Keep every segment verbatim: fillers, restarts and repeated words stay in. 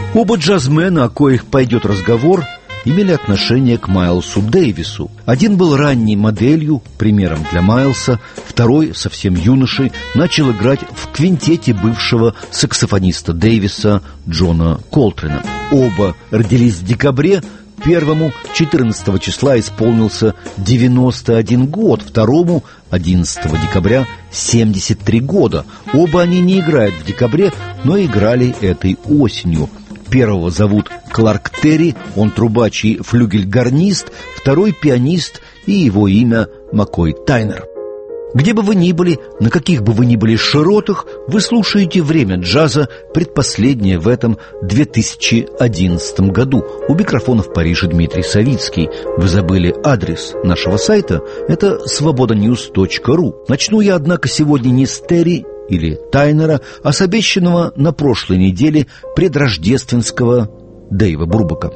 Оба джазмена, о коих пойдет разговор, имели отношение к Майлсу Дэвису. Один был ранней моделью, примером для Майлса, второй, совсем юношей, начал играть в квинтете бывшего саксофониста Дэвиса Джона Колтрена. Оба родились в декабре, первому четырнадцатого числа исполнился девяносто один год, второму одиннадцатого декабря семьдесят три года. Оба они не играют в декабре, но играли этой осенью. Первого зовут Кларк Терри, он трубач и флюгель-гарнист, второй пианист, и его имя Маккой Тайнер. Где бы вы ни были, на каких бы вы ни были широтах, вы слушаете «Время джаза», предпоследнее в этом две тысячи одиннадцатом году. У микрофона в Париже Дмитрий Савицкий. Вы забыли адрес нашего сайта? Это свобода ньюс точка ру. Начну я, однако, сегодня не с Терри или Тайнера, а с обещанного на прошлой неделе предрождественского Дэйва Брубака.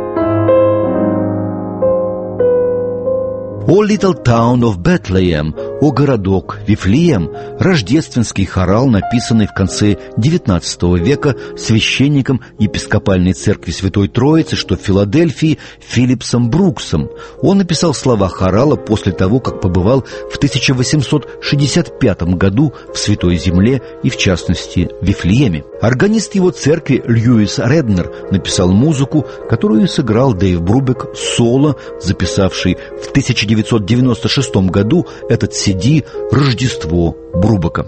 «О Little Town of Bethlehem», «О городок, Вифлеем» – рождественский хорал, написанный в конце девятнадцатого века священником епископальной церкви Святой Троицы, что в Филадельфии, Филлипсом Бруксом. Он написал слова хорала после того, как побывал в тысяча восемьсот шестьдесят пятом году в Святой Земле и, в частности, в Вифлееме. Органист его церкви Льюис Реднер написал музыку, которую сыграл Дэйв Брубек соло, записавший в тысяча девятьсот девяносто шестом году этот си ди «Рождество Брубека».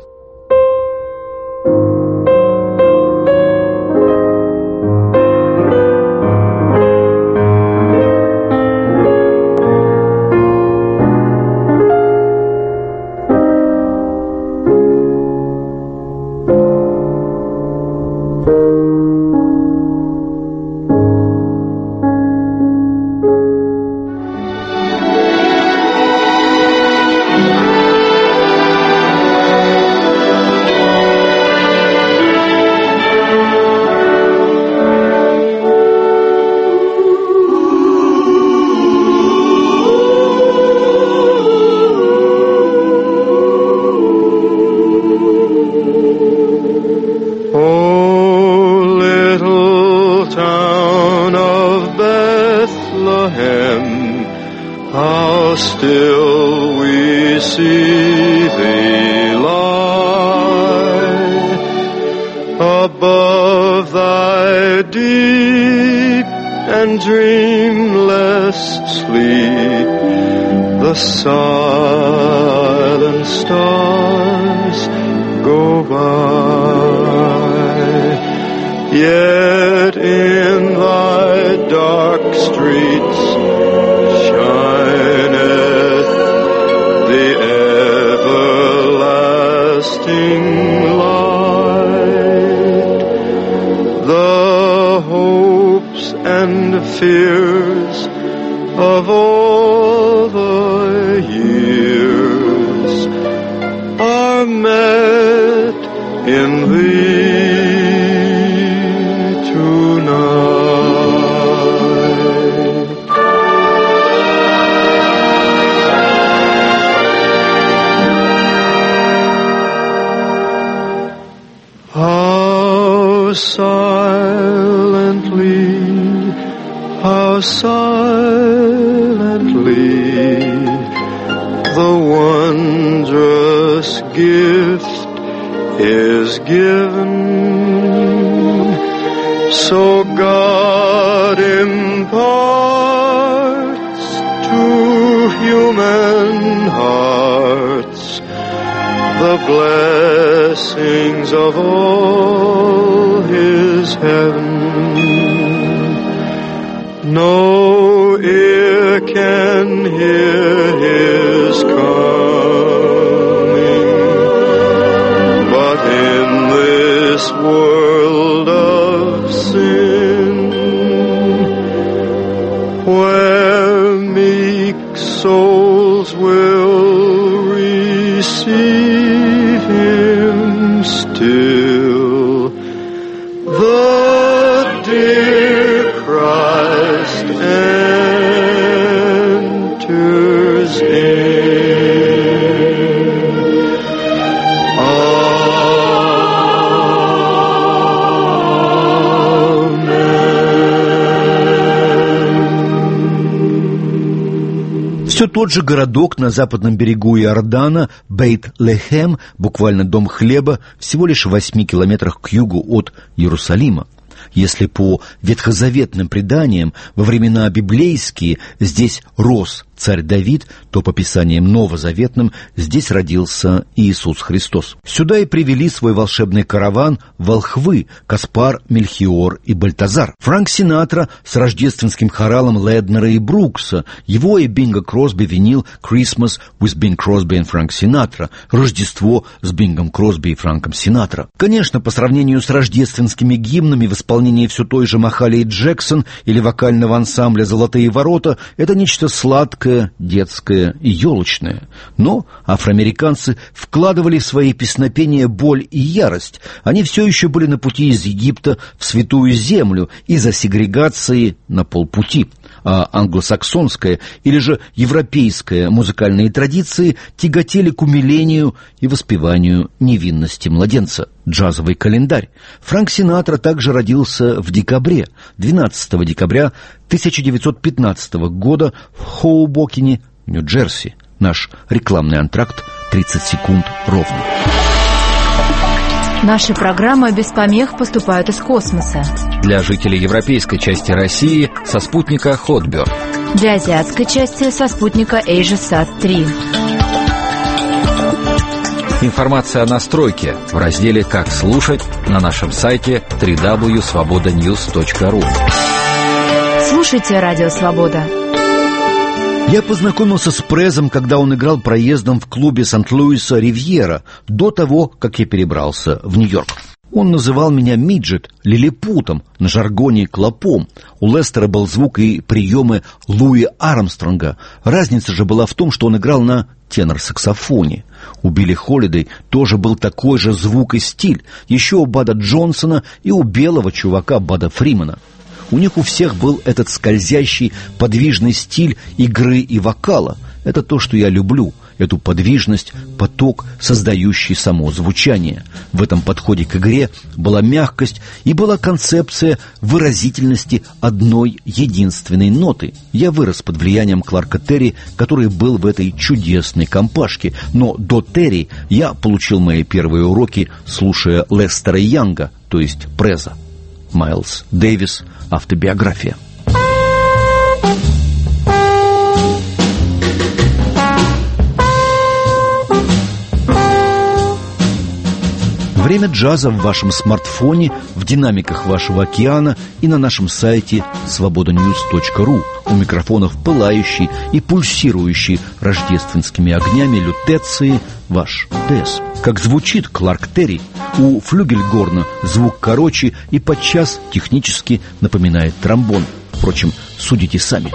How still we see thee lie above thy deep and dreamless sleep. The silent stars go by, yet in thy dark streets shineth the everlasting light. The hopes and fears of all the years are met in thee tonight. How silently, how silently the wondrous gift is given. So God imparts to human hearts the blessings of all His heaven. No ear can hear His coming, but in this world of sin, where meek souls will receive Him still, the dear Christ enters in. Amen. Все тот же городок на западном берегу Иордана, Бейт-Лехем, буквально дом хлеба, всего лишь в восьми километрах к югу от Иерусалима. Если по ветхозаветным преданиям во времена библейские здесь рос царь Давид, то по писаниям новозаветным здесь родился Иисус Христос. Сюда и привели свой волшебный караван волхвы Каспар, Мельхиор и Бальтазар. Фрэнк Синатра с рождественским хоралом Леднера и Брукса, его и Бинго Кросби винил «Christmas with Bing Crosby and Frank Sinatra» — «Рождество с Бингом Кросби и Франком Синатра». Конечно, по сравнению с рождественскими гимнами в исполнении все той же Махалии Джексон или вокального ансамбля «Золотые ворота» — это нечто сладкое, детское и елочное. Но афроамериканцы вкладывали в свои песнопения боль и ярость. Они все еще были на пути из Египта в Святую Землю из-за сегрегации на полпути. а англосаксонская или же европейская музыкальные традиции тяготели к умилению и воспеванию невинности младенца. Джазовый календарь. Фрэнк Синатра также родился в декабре, двенадцатого декабря тысяча девятьсот пятнадцатого года в Хоубокене, Нью-Джерси. Наш рекламный антракт тридцать секунд ровно. Наши программы без помех поступают из космоса. Для жителей европейской части России со спутника Хотберг. Для азиатской части со спутника AsiaSat три. Информация о настройке в разделе «Как слушать» на нашем сайте дабл ю дабл ю дабл ю точка свобода ньюс точка ру. Слушайте «Радио Свобода». Я познакомился с Презом, когда он играл проездом в клубе Сант-Луиса «Ривьера» до того, как я перебрался в Нью-Йорк. Он называл меня миджет, лилипутом, на жаргоне клопом. У Лестера был звук и приемы Луи Армстронга. Разница же была в том, что он играл на тенор-саксофоне. У Билли Холидей тоже был такой же звук и стиль. Еще у Бада Джонсона и у белого чувака Бада Фримана. У них у всех был этот скользящий, подвижный стиль игры и вокала. Это то, что я люблю, эту подвижность, поток, создающий само звучание. В этом подходе к игре была мягкость и была концепция выразительности одной единственной ноты. Я вырос под влиянием Кларка Терри, который был в этой чудесной компашке. Но до Терри я получил мои первые уроки, слушая Лестера Янга, то есть Преза. Майлз Дэвис. Автобиография. Время джаза в вашем смартфоне, в динамиках вашего океана и на нашем сайте свобода ньюс точка ру. У микрофонов пылающий и пульсирующий рождественскими огнями лютеции ваш ТС. Как звучит Кларк Терри. У флюгельгорна звук короче и подчас технически напоминает тромбон. Впрочем, судите сами.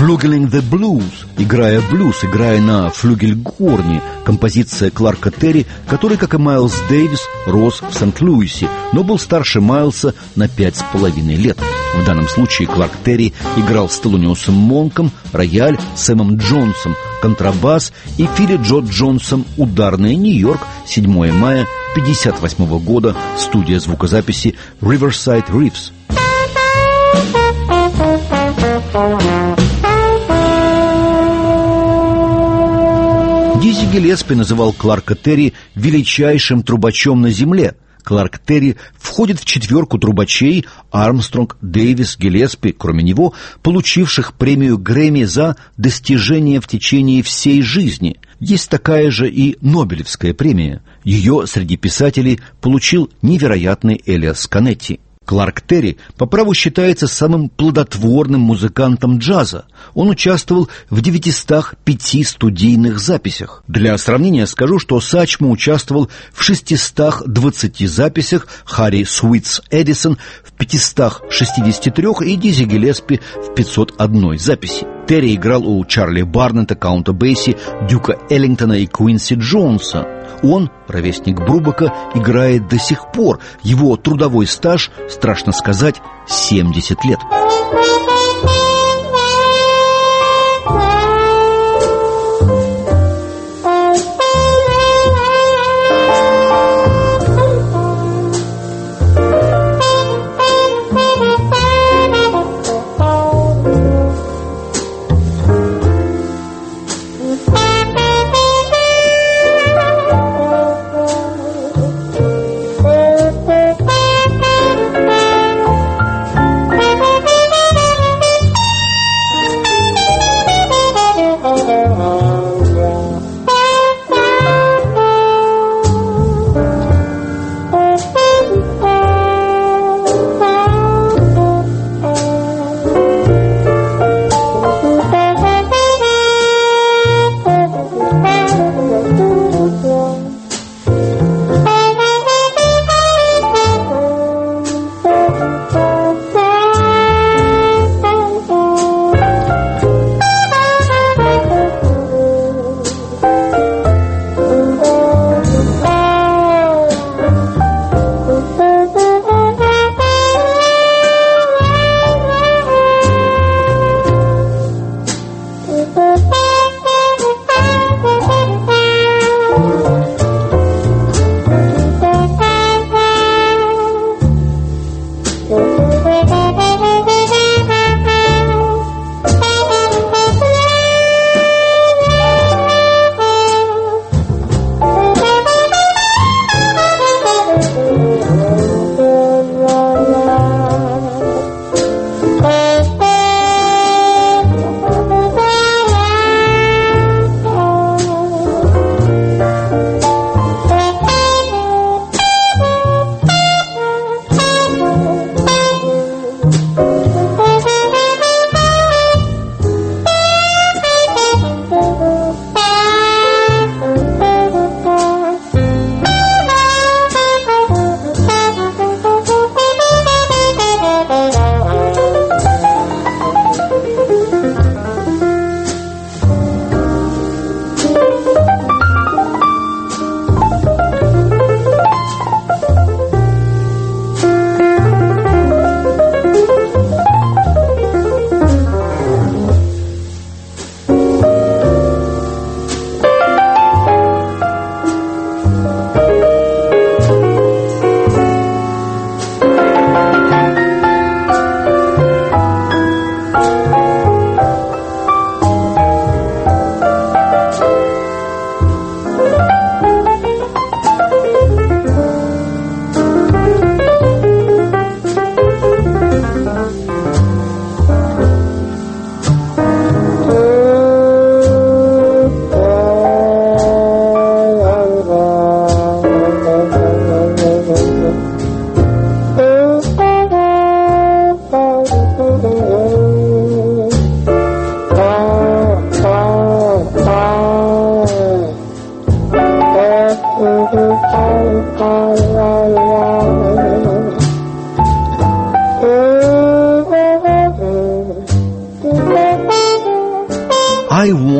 «Flugeling the Blues», играя блюз, играя на флюгельгорне, композиция Кларка Терри, который, как и Майлз Дэвис, рос в Сент-Луисе, но был старше Майлса на пять с половиной лет. В данном случае Кларк Терри играл с Телониусом Монком, рояль, Сэмом Джонсом, контрабас и Филли Джо Джонсом ударный Нью-Йорк, седьмое мая пятьдесят восьмого года, студия звукозаписи Riverside Reefs. Дизи Гиллеспи называл Кларка Терри величайшим трубачом на земле. Кларк Терри входит в четверку трубачей Армстронг, Дэвис, Гиллеспи, кроме него, получивших премию Грэмми за достижения в течение всей жизни. Есть такая же и Нобелевская премия. Ее среди писателей получил невероятный Элиас Канетти. Кларк Терри по праву считается самым плодотворным музыкантом джаза. Он участвовал в девятистах пяти студийных записях. Для сравнения скажу, что Сачмо участвовал в шестистах двадцати записях, Харри Суитс Эдисон в пятистах шестидесяти трёх и Дизи Гиллеспи в пятьсот одной записи. Терри играл у Чарли Барнетта, Каунта Бейси, Дюка Эллингтона и Куинси Джонса. Он, ровесник Брубака, играет до сих пор. Его трудовой стаж, страшно сказать, семьдесят лет. Thank you.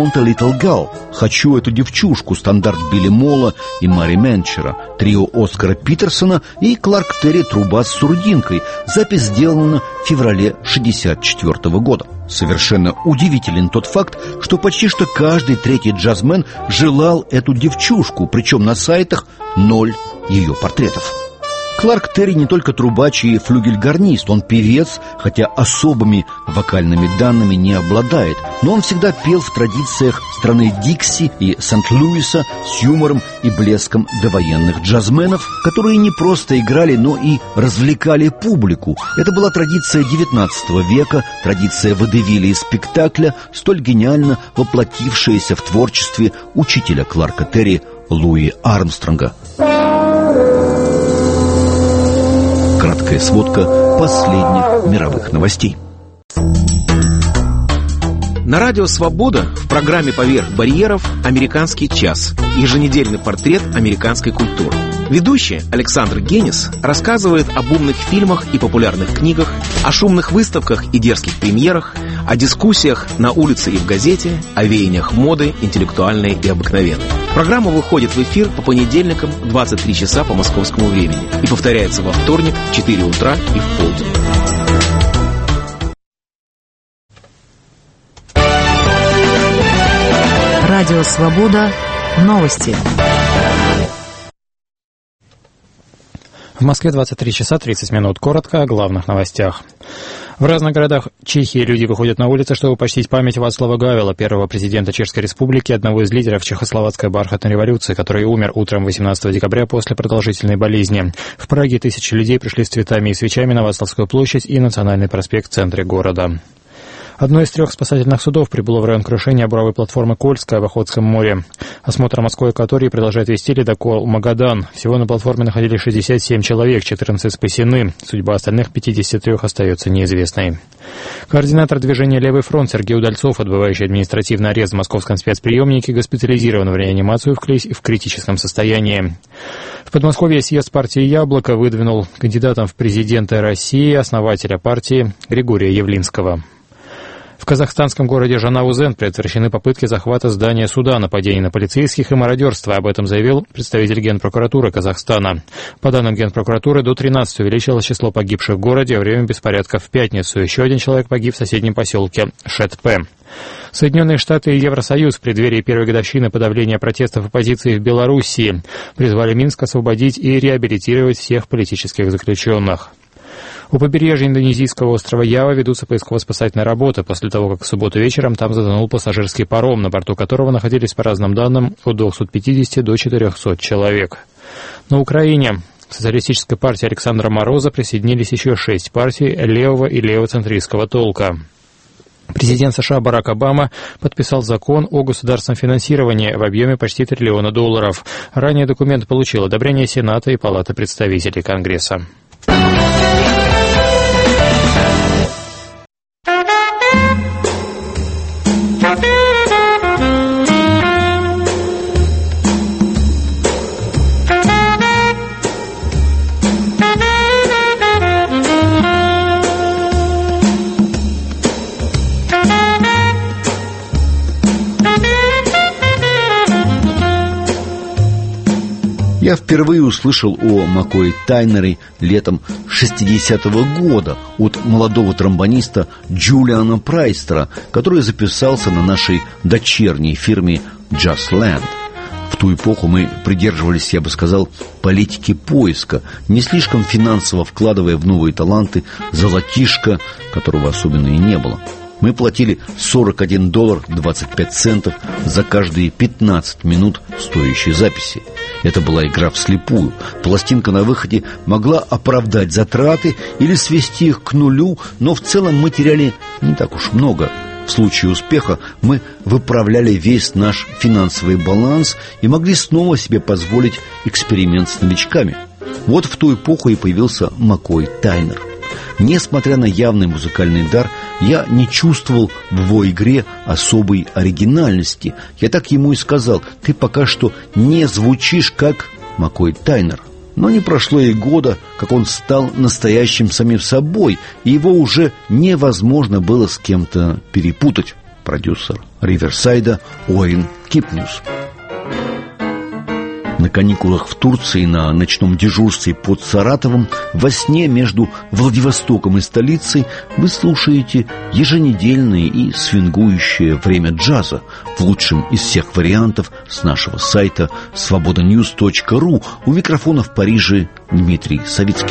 Want a Little Girl», «Хочу эту девчушку», стандарт Билли Молла и Мари Менчера, трио Оскара Питерсона и Кларк Терри «Труба с сурдинкой». Запись сделана в феврале шестьдесят четвёртого года. Совершенно удивителен тот факт, что почти что каждый третий джазмен желал эту девчушку, причем на сайтах ноль ее портретов. Кларк Терри не только трубач и флюгельгорнист, он певец, хотя особыми вокальными данными не обладает, но он всегда пел в традициях страны Дикси и Сент-Луиса с юмором и блеском довоенных джазменов, которые не просто играли, но и развлекали публику. Это была традиция девятнадцатого века, традиция водевиля и спектакля, столь гениально воплотившаяся в творчестве учителя Кларка Терри Луи Армстронга. Краткая сводка последних мировых новостей. На радио «Свобода» в программе «Поверх барьеров» «Американский час» – еженедельный портрет американской культуры. Ведущий Александр Генис рассказывает об умных фильмах и популярных книгах, о шумных выставках и дерзких премьерах, о дискуссиях на улице и в газете, о веяниях моды, интеллектуальной и обыкновенной. Программа выходит в эфир по понедельникам в двадцать три часа по московскому времени и повторяется во вторник в четыре утра и в полдень. Радио «Свобода». Новости. В Москве двадцать три часа тридцать минут. Коротко о главных новостях. В разных городах Чехии люди выходят на улицы, чтобы почтить память Вацлава Гавела, первого президента Чешской Республики, одного из лидеров Чехословацкой бархатной революции, который умер утром восемнадцатого декабря после продолжительной болезни. В Праге тысячи людей пришли с цветами и свечами на Вацлавскую площадь и Национальный проспект в центре города. Одно из трех спасательных судов прибыло в район крушения буровой платформы «Кольская» в Охотском море. Осмотр морской акватории продолжает вести ледокол «Магадан». Всего на платформе находились шестьдесят семь человек, четырнадцать спасены. Судьба остальных пятидесяти трёх остается неизвестной. Координатор движения «Левый фронт» Сергей Удальцов, отбывающий административный арест в московском спецприемнике, госпитализирован в реанимацию в, кли... в критическом состоянии. В Подмосковье съезд партии «Яблоко» выдвинул кандидатом в президенты России основателя партии Григория Явлинского. В казахстанском городе Жанаузен предотвращены попытки захвата здания суда, нападений на полицейских и мародерства. Об этом заявил представитель Генпрокуратуры Казахстана. По данным Генпрокуратуры, до тринадцати увеличилось число погибших в городе во время беспорядков в пятницу. Еще один человек погиб в соседнем поселке Шетпе. Соединенные Штаты и Евросоюз в преддверии первой годовщины подавления протестов оппозиции в Белоруссии призвали Минск освободить и реабилитировать всех политических заключенных. У побережья индонезийского острова Ява ведутся поисково-спасательные работы после того, как в субботу вечером там затонул пассажирский паром, на борту которого находились, по разным данным, от двухсот пятидесяти до четырехсот человек. На Украине к социалистической партии Александра Мороза присоединились еще шесть партий левого и левоцентристского толка. Президент США Барак Обама подписал закон о государственном финансировании в объеме почти триллиона долларов. Ранее документ получил одобрение Сената и Палаты представителей Конгресса. Я впервые услышал о Маккое Тайнере летом шестидесятого года от молодого тромбониста Джулиана Прайстера, который записался на нашей дочерней фирме Jazzland. В ту эпоху мы придерживались, я бы сказал, политики поиска, не слишком финансово вкладывая в новые таланты золотишко, которого особенно и не было. Мы платили сорок один доллар двадцать пять центов за каждые пятнадцать минут стоящей записи. Это была игра вслепую. Пластинка на выходе могла оправдать затраты или свести их к нулю, но в целом мы теряли не так уж много. В случае успеха мы выправляли весь наш финансовый баланс и могли снова себе позволить эксперимент с новичками. Вот в ту эпоху и появился Маккой Тайнер. Несмотря на явный музыкальный дар, я не чувствовал в его игре особой оригинальности. Я так ему и сказал: ты пока что не звучишь как Маккой Тайнер. Но не прошло и года, как он стал настоящим самим собой, и его уже невозможно было с кем-то перепутать. продюсер Риверсайда Уэйн Кипнус. На каникулах в Турции на ночном дежурстве под Саратовом во сне между Владивостоком и столицей вы слушаете еженедельное и свингующее время джаза в лучшем из всех вариантов с нашего сайта свобода ньюс точка ру. У микрофона в Париже Дмитрий Савицкий.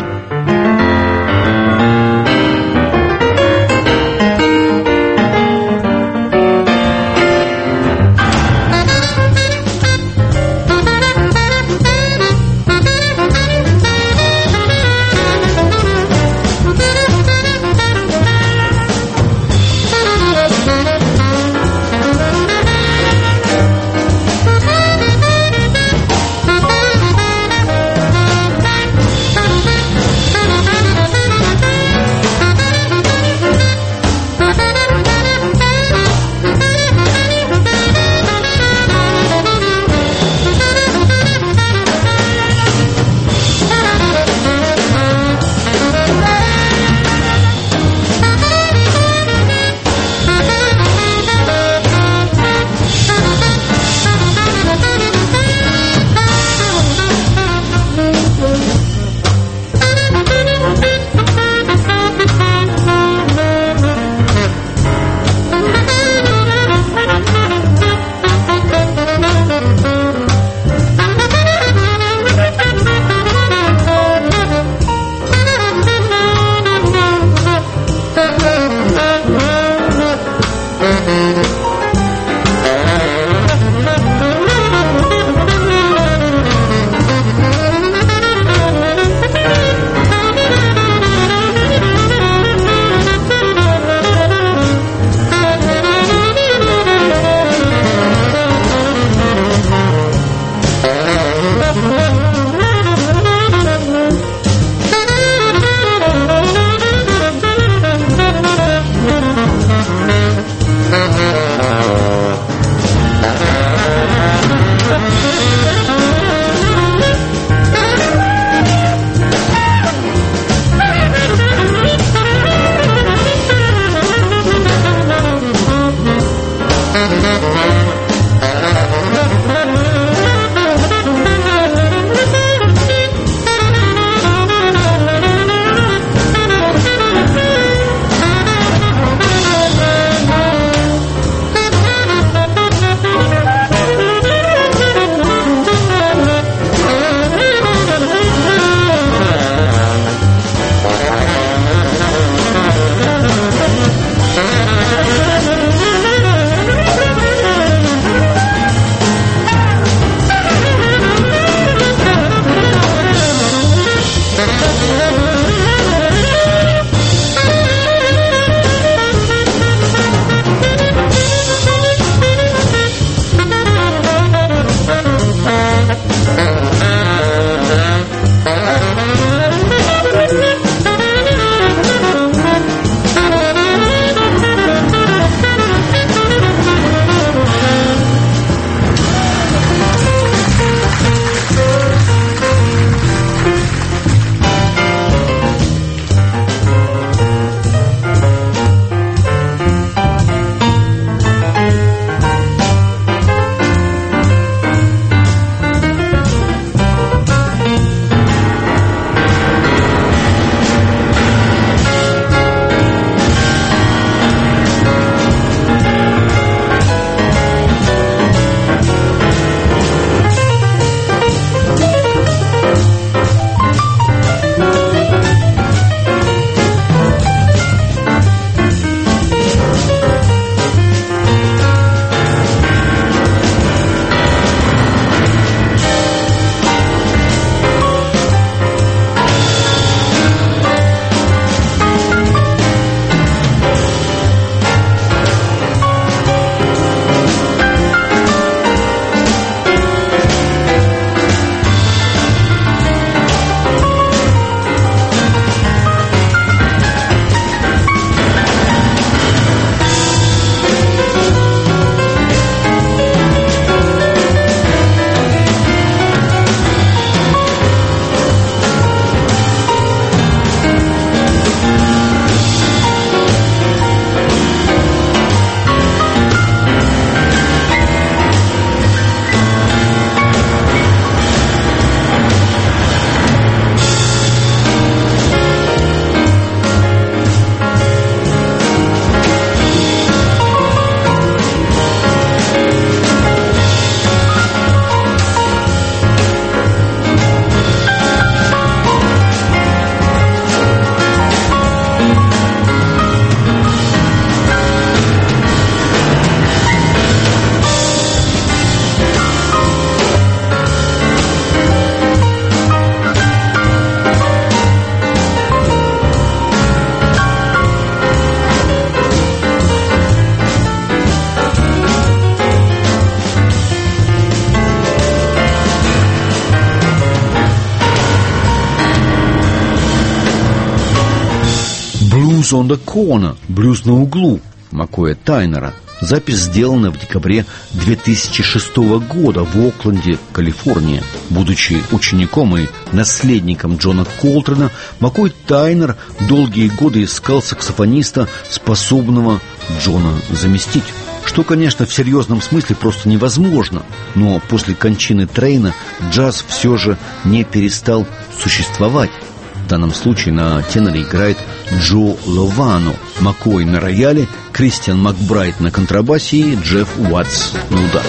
«Blues on the Corner» – «Блюз на углу» Маккоя Тайнера. Запись сделана в декабре две тысячи шестого года в Окленде, Калифорния. Будучи учеником и наследником Джона Колтрана, Маккой Тайнер долгие годы искал саксофониста, способного Джона заместить. Что, конечно, в серьезном смысле просто невозможно. Но после кончины Трейна джаз все же не перестал существовать. В данном случае на теноре играет Джо Ловано, Маккой на рояле, Кристиан Макбрайт на контрабасе и Джефф Уаттс на ударах.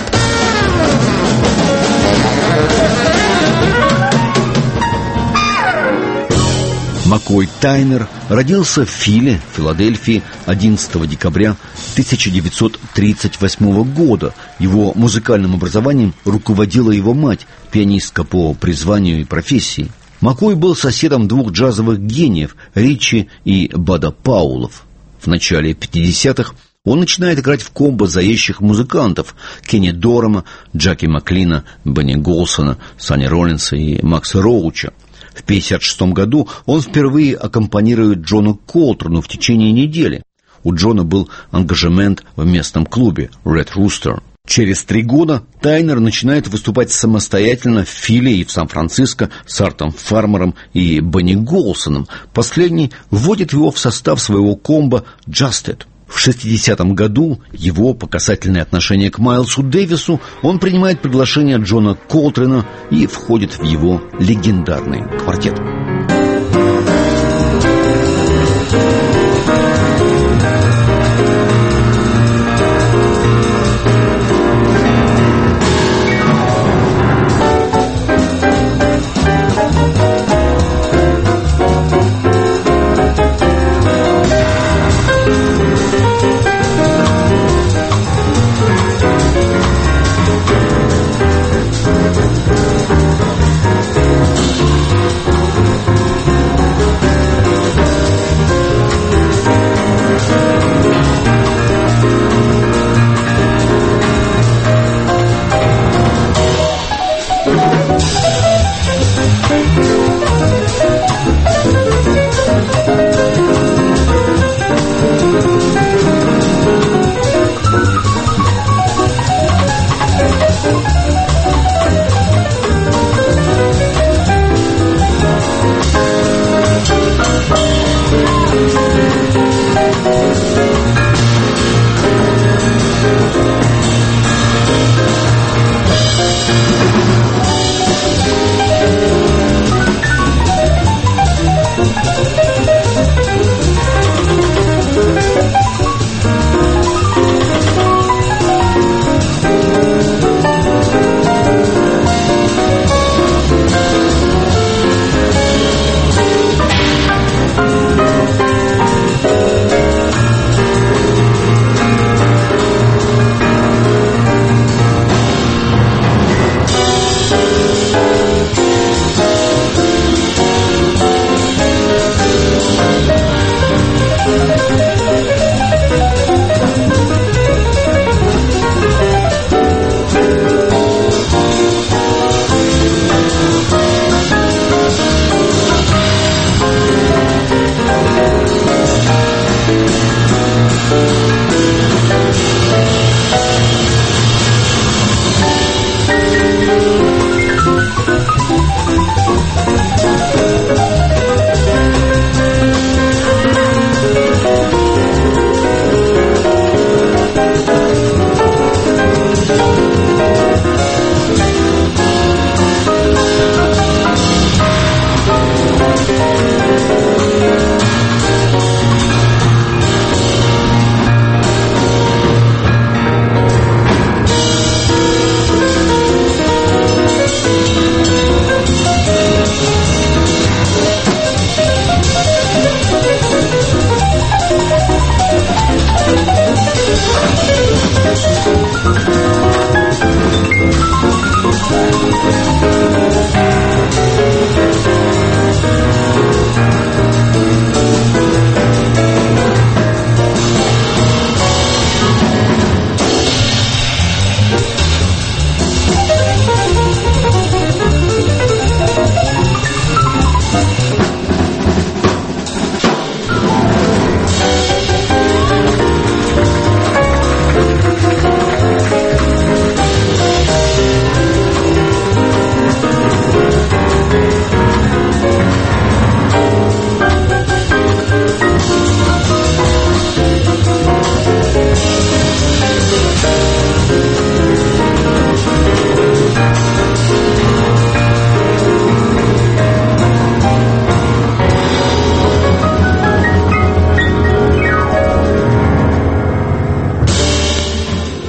Маккой Тайнер родился в Филе, Филадельфии, одиннадцатого декабря тысяча девятьсот тридцать восьмого года. Его музыкальным образованием руководила его мать, пианистка по призванию и профессии. Маккой был соседом двух джазовых гениев Ричи и Бада Паулов. В начале пятидесятых он начинает играть в комбо заезжих музыкантов Кенни Дорама, Джаки Маклина, Бенни Голсона, Санни Роллинса и Макса Роуча. В пятьдесят шестом году он впервые аккомпанирует Джону Колтрану в течение недели. У Джона был ангажемент в местном клубе Red Rooster. Через три года Тайнер начинает выступать самостоятельно в Филе и в Сан-Франциско с Артом Фармером и Бенни Голсоном. Последний вводит его в состав своего комбо «Justed». В шестидесятом году его по касательной отношения к Майлсу Дэвису он принимает приглашение Джона Колтрана и входит в его легендарный квартет.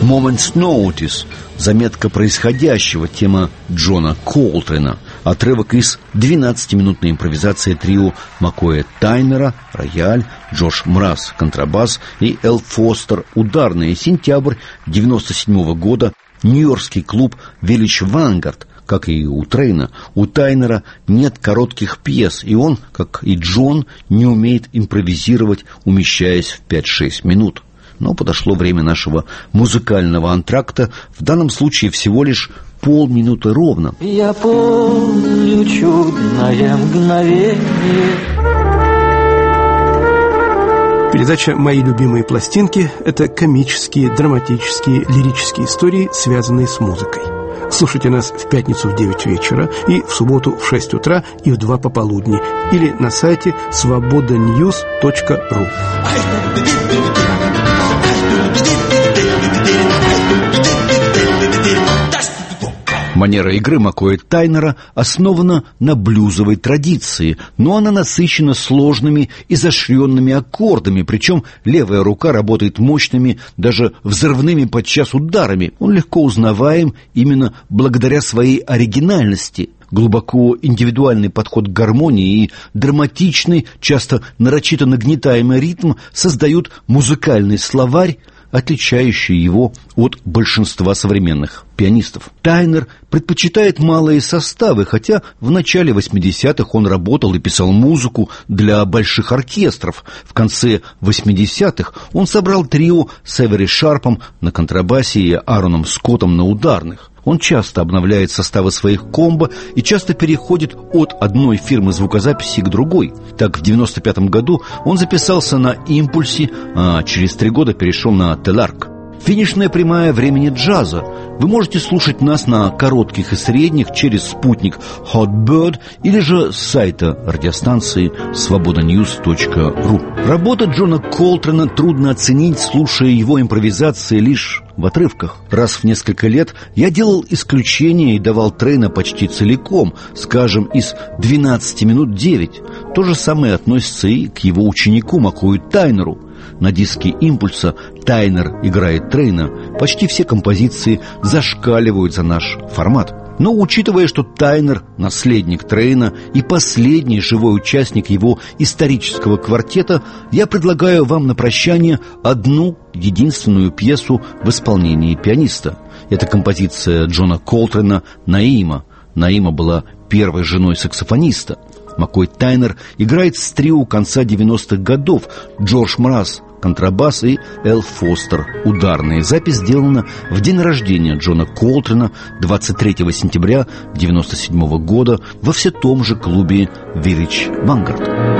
Moment's Notice, заметка происходящего, тема Джона Колтрена, отрывок из двенадцатиминутной импровизации трио Маккоя Тайнера, рояль, Джордж Мраз, контрабас и Эл Фостер, ударные. Сентябрь девяносто седьмого года, нью-йоркский клуб Village Vanguard. Как и у Трейна, у Тайнера нет коротких пьес, и он, как и Джон, не умеет импровизировать, умещаясь в пять-шесть минут. Но подошло время нашего музыкального антракта, в данном случае всего лишь полминуты ровно. Я помню чудное мгновение. Передача «Мои любимые пластинки» — это комические, драматические, лирические истории, связанные с музыкой. Слушайте нас в пятницу в девять вечера и в субботу в шесть утра и в два пополудни или на сайте свобода ньюс точка ру. Манера игры Маккоя Тайнера основана на блюзовой традиции, но она насыщена сложными, изощренными аккордами, причем левая рука работает мощными, даже взрывными подчас ударами. Он легко узнаваем именно благодаря своей оригинальности. Глубоко индивидуальный подход к гармонии и драматичный, часто нарочито нагнетаемый ритм создают музыкальный словарь, отличающий его от большинства современных пианистов. Тайнер предпочитает малые составы, хотя в начале восьмидесятых он работал и писал музыку для больших оркестров. В конце восьмидесятых он собрал трио с Эвери Шарпом на контрабасе и Аароном Скоттом на ударных. Он часто обновляет составы своих комбо и часто переходит от одной фирмы звукозаписи к другой. Так, в девяносто пятом году он записался на «Импульсе», а через три года перешел на «Теларк». Финишная прямая времени джаза. Вы можете слушать нас на коротких и средних через спутник Hotbird или же с сайта радиостанции свобода ньюс точка ру. Работа Джона Колтрена трудно оценить, слушая его импровизации лишь в отрывках. Раз в несколько лет я делал исключение и давал Трейна почти целиком, скажем, из двенадцати минут девять. То же самое относится и к его ученику Маккою Тайнеру. На диске «Импульса» Тайнер играет Трейна. Почти все композиции зашкаливают за наш формат. Но учитывая, что Тайнер – наследник Трейна и последний живой участник его исторического квартета, я предлагаю вам на прощание одну единственную пьесу в исполнении пианиста. Это композиция Джона Колтрена «Наима». Наима была первой женой саксофониста. Маккой Тайнер играет с трио конца девяностых годов: Джордж Мраз – контрабас и Эл Фостер – ударные. Запись сделана в день рождения Джона Колтрена двадцать третьего сентября девяносто седьмого года во все том же клубе Village Vanguard.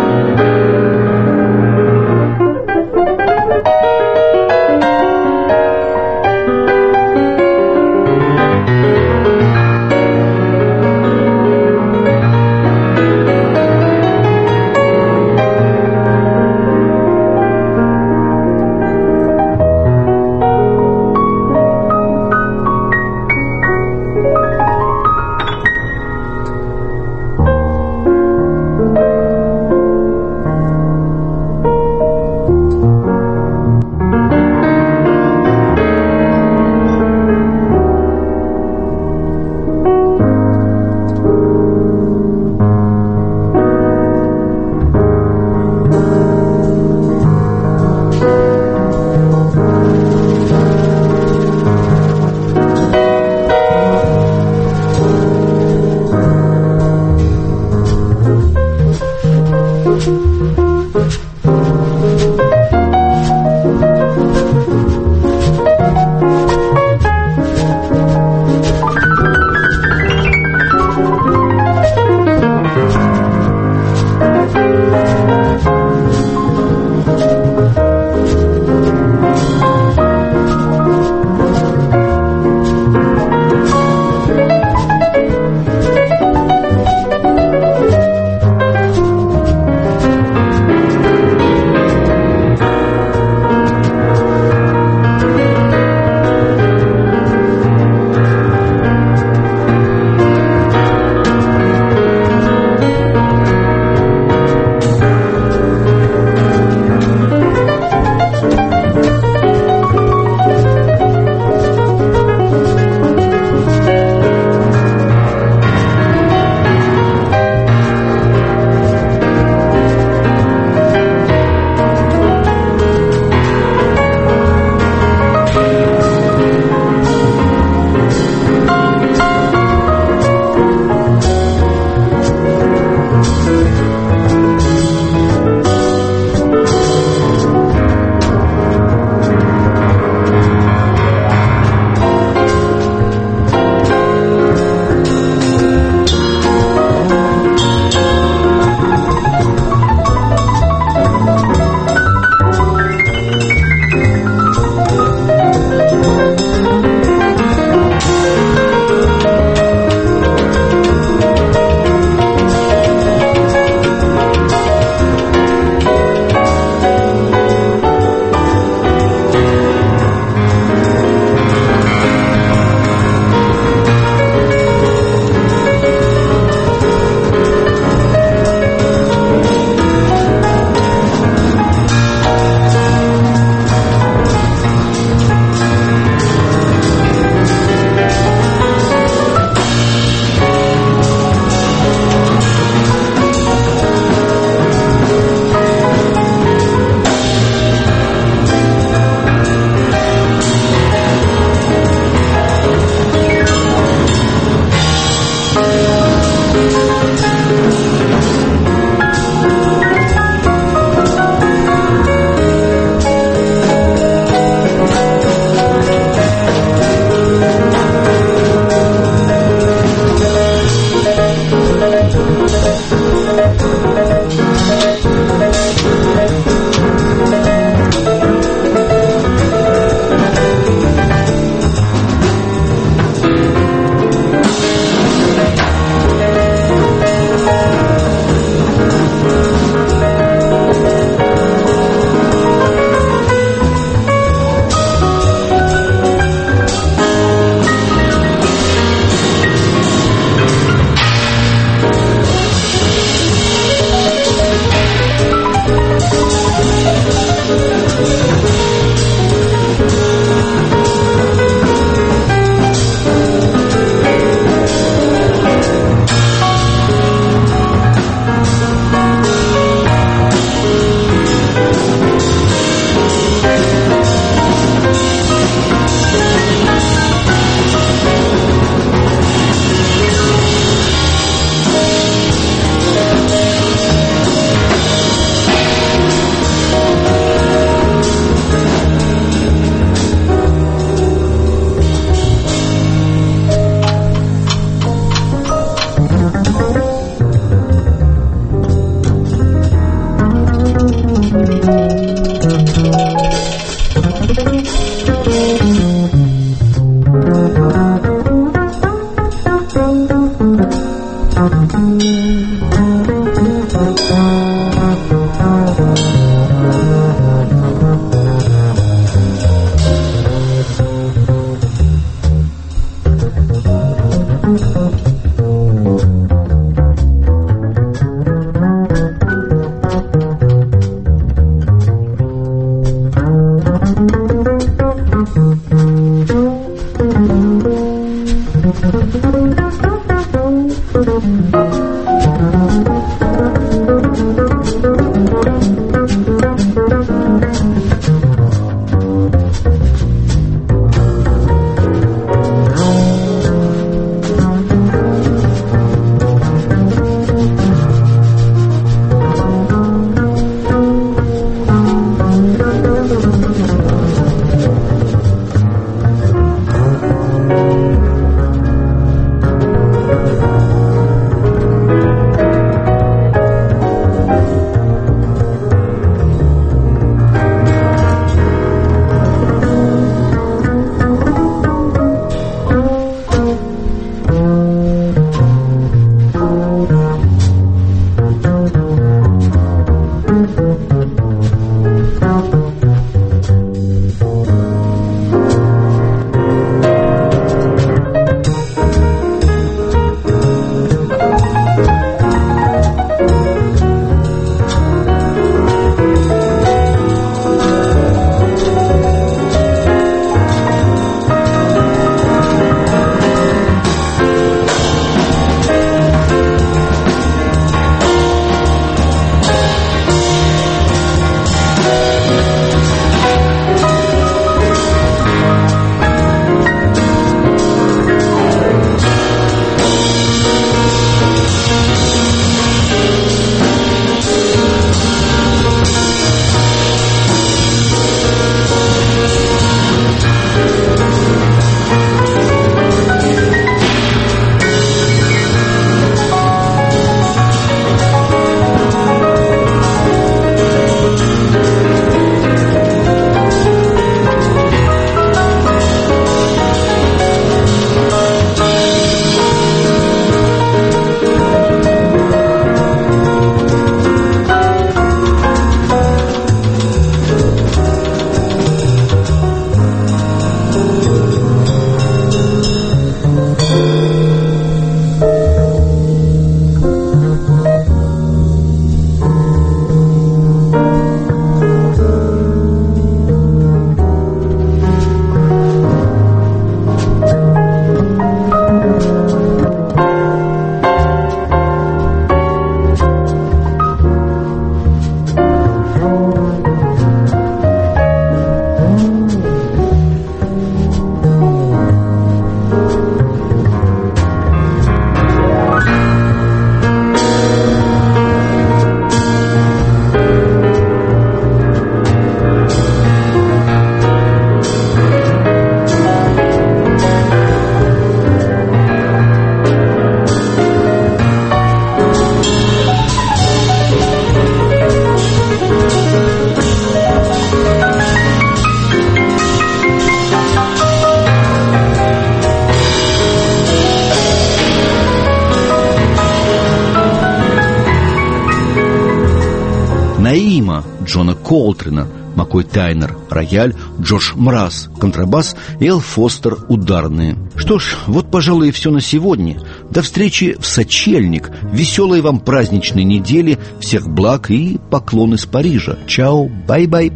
Наима Джона Колтрена, Маккой Тайнер – рояль, Джордж Мраз – контрабас и Эл Фостер – ударные. Что ж, вот, пожалуй, и все на сегодня. До встречи в сочельник. Веселой вам праздничной недели. Всех благ и поклон из Парижа. Чао, бай-бай.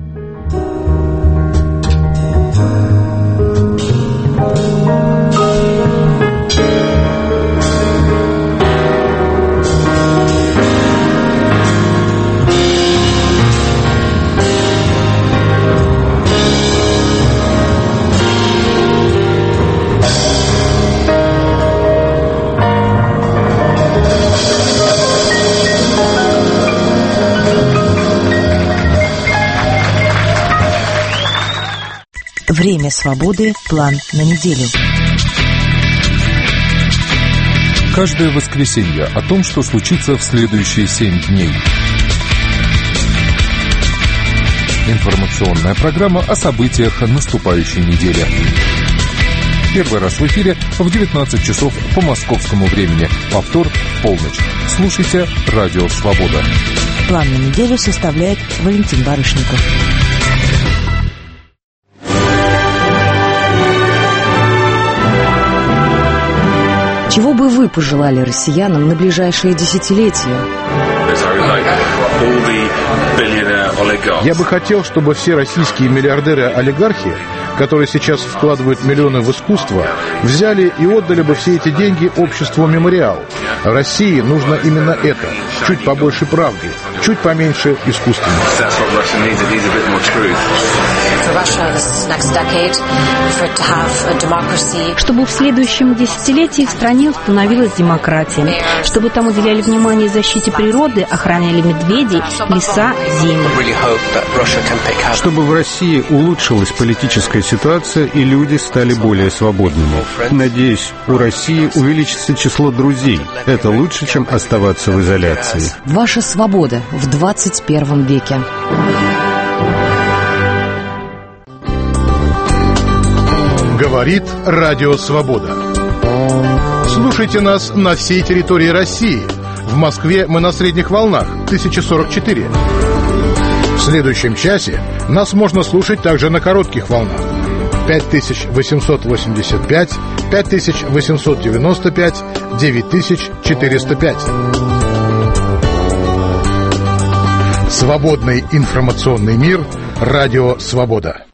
Время свободы. План на неделю. Каждое воскресенье о том, что случится в следующие семь дней. Информационная программа о событиях наступающей недели. Первый раз в эфире в девятнадцать часов по московскому времени. Повтор в полночь. Слушайте «Радио Свобода». План на неделю составляет Валентин Барышников. Чего бы вы пожелали россиянам на ближайшие десятилетия? Я бы хотел, чтобы все российские миллиардеры-олигархи, которые сейчас вкладывают миллионы в искусство, взяли и отдали бы все эти деньги обществу «Мемориал». России нужно именно это. Чуть побольше правды, чуть поменьше искусственности. Чтобы в следующем десятилетии в стране установилась демократия, чтобы там уделяли внимание защите природы, охраняли медведей, леса, земли. Чтобы в России улучшилась политическая ситуация и люди стали более свободными. Надеюсь, у России увеличится число друзей. Это лучше, чем оставаться в изоляции. Ваша свобода в двадцать первом веке. Говорит Радио Свобода. Слушайте нас на всей территории России. В Москве мы на средних волнах тысяча сорок четыре. В следующем часе нас можно слушать также на коротких волнах пять тысяч восемьсот восемьдесят пять, пять тысяч восемьсот девяносто пять, девять тысяч четыреста пять. Свободный информационный мир. Радио Свобода.